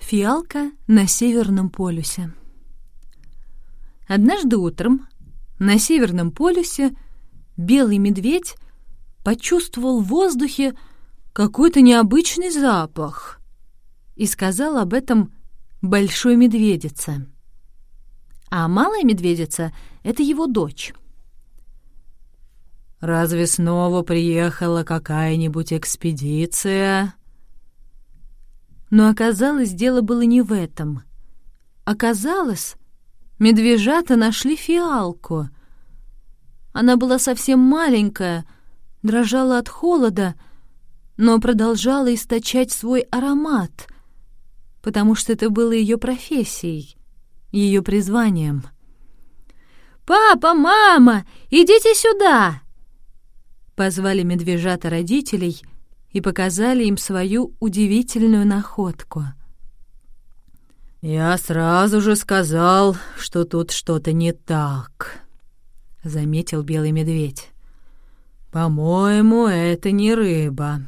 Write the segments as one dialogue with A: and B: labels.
A: Фиалка на Северном полюсе. Однажды утром на Северном полюсе белый медведь почувствовал в воздухе какой-то необычный запах и сказал об этом большой медведице. А малая медведица — это его дочь.
B: «Разве снова приехала какая-нибудь экспедиция?»
A: Но оказалось, дело было не в этом. Оказалось, медвежата нашли фиалку. Она была совсем маленькая, дрожала от холода, но продолжала источать свой аромат, потому что это было ее профессией, ее призванием. «Папа, мама, идите сюда!» Позвали медвежата родителей и показали им свою удивительную находку.
B: «Я сразу же сказал, что тут что-то не так», — заметил белый медведь. «По-моему, это не рыба».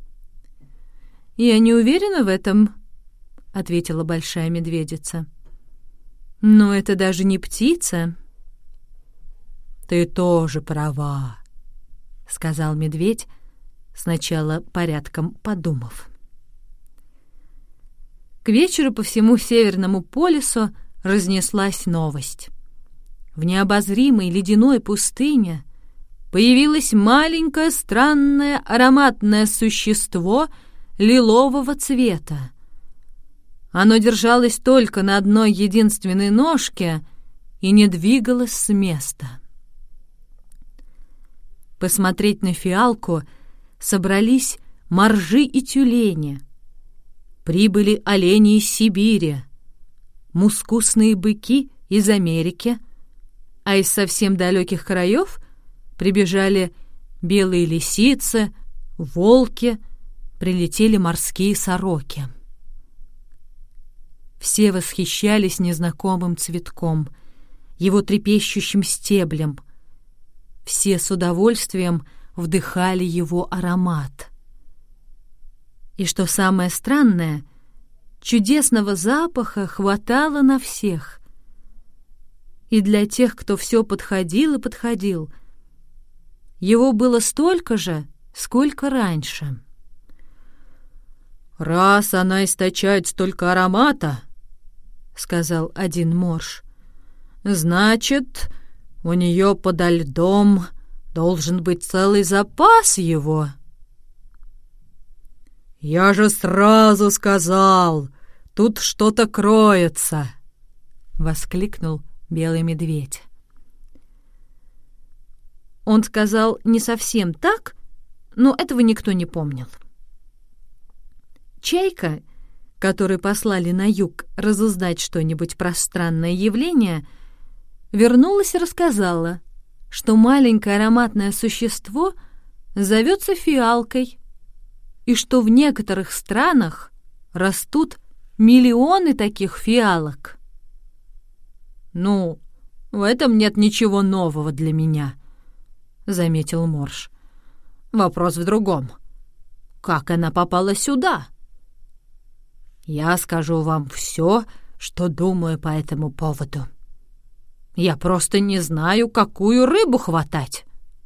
A: «Я не уверена в этом», — ответила большая медведица. «Но это даже не птица».
B: «Ты тоже права», — сказал медведь, сначала порядком подумав.
A: К вечеру по всему Северному полюсу разнеслась новость. В необозримой ледяной пустыне появилось маленькое странное ароматное существо лилового цвета. Оно держалось только на одной единственной ножке и не двигалось с места. Посмотреть на фиалку собрались моржи и тюлени. Прибыли олени из Сибири, мускусные быки из Америки, а из совсем далеких краев прибежали белые лисицы, волки, прилетели морские сороки. Все восхищались незнакомым цветком, его трепещущим стеблем. Все с удовольствием вдыхали его аромат. И что самое странное, чудесного запаха хватало на всех. И для тех, кто все подходил и подходил, его было столько же, сколько раньше.
B: «Раз она источает столько аромата, — сказал один морж, — значит, у нее подо льдом должен быть целый запас его». «Я же сразу сказал, тут что-то кроется!» — воскликнул белый медведь.
A: Он сказал не совсем так, но этого никто не помнил. Чайка, которую послали на юг разузнать что-нибудь про странное явление, вернулась и рассказала, что маленькое ароматное существо зовется фиалкой, и что в некоторых странах растут миллионы таких фиалок.
B: «Ну, в этом нет ничего нового для меня», — заметил морж. «Вопрос в другом. Как она попала сюда?» «Я скажу вам все, что думаю по этому поводу. Я просто не знаю, какую рыбу хватать».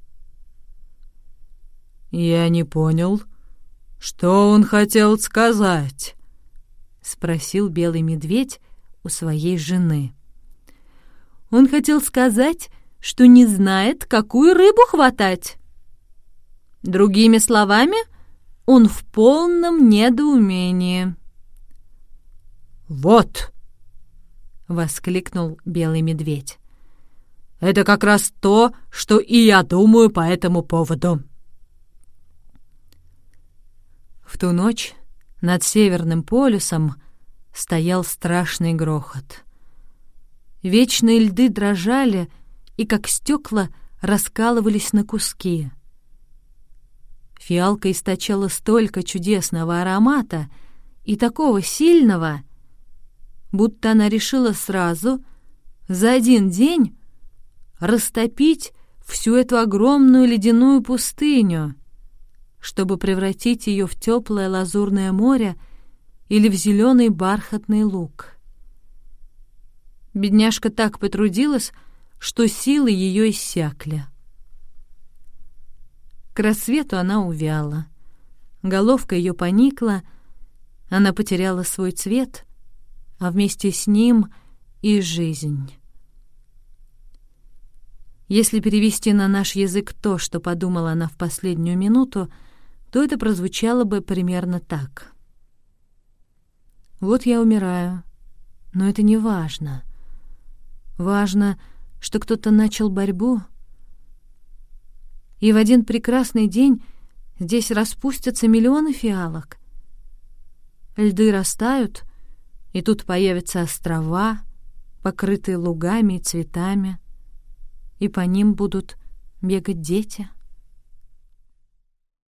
B: «Я не понял, что он хотел сказать?» — спросил белый медведь у своей жены.
A: «Он хотел сказать, что не знает, какую рыбу хватать. Другими словами, он в полном недоумении».
B: «Вот!» — воскликнул белый медведь. «Это как раз то, что и я думаю по этому поводу».
A: В ту ночь над Северным полюсом стоял страшный грохот. Вечные льды дрожали и, как стекла, раскалывались на куски. Фиалка источала столько чудесного аромата и такого сильного, будто она решила сразу, за один день, растопить всю эту огромную ледяную пустыню, чтобы превратить ее в теплое лазурное море или в зеленый бархатный луг. Бедняжка так потрудилась, что силы ее иссякли. К рассвету она увяла. Головка ее поникла, она потеряла свой цвет, а вместе с ним и жизнь. Если перевести на наш язык то, что подумала она в последнюю минуту, то это прозвучало бы примерно так. «Вот я умираю, но это не важно. Важно, что кто-то начал борьбу, и в один прекрасный день здесь распустятся миллионы фиалок. Льды растают, и тут появятся острова, покрытые лугами и цветами, и по ним будут бегать дети».